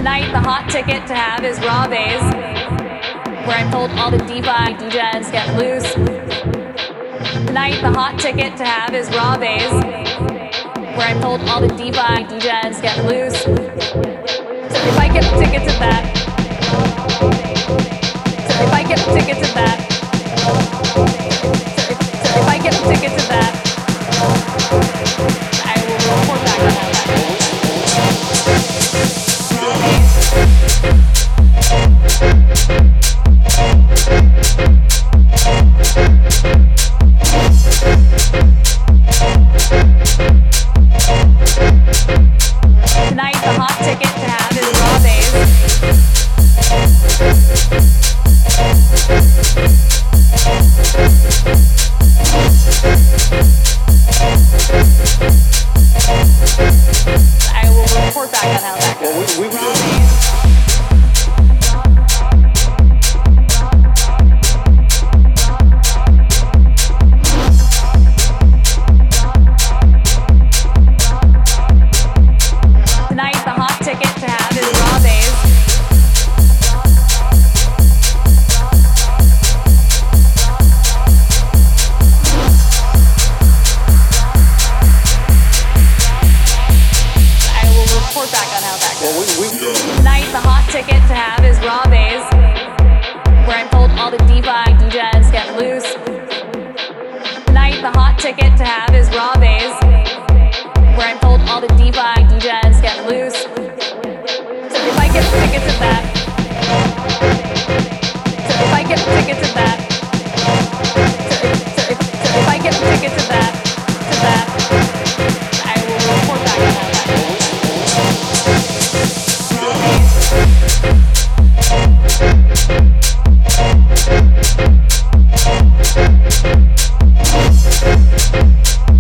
Tonight, the hot ticket to have is Raw Bays, where I'm told all the DeFi DJs get loose. Tonight, the hot ticket to have is Raw Bays, where I'm told all the DeFi DJs get loose. So if I get a ticket to that, so if I get a ticket to that, so if I get a ticket to that, I will report back on that. Tonight, the hot ticket to have is Raw Bays. I will report back on how that goes. Tonight, the hot ticket to have is Raw Bays. I will report back on how that goes. Tonight, the hot ticket to have is Raw Bays, where I'm told all the DeFi DJs get loose. Tonight, the hot ticket to have is Raw Bays, where I'm told all the DeFi DJs get loose. So if I get a ticket to that, so if I get a ticket to that, so if I get a ticket to that, I will report back on how that goes.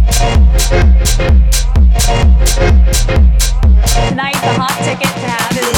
Tonight, the hot ticket to have is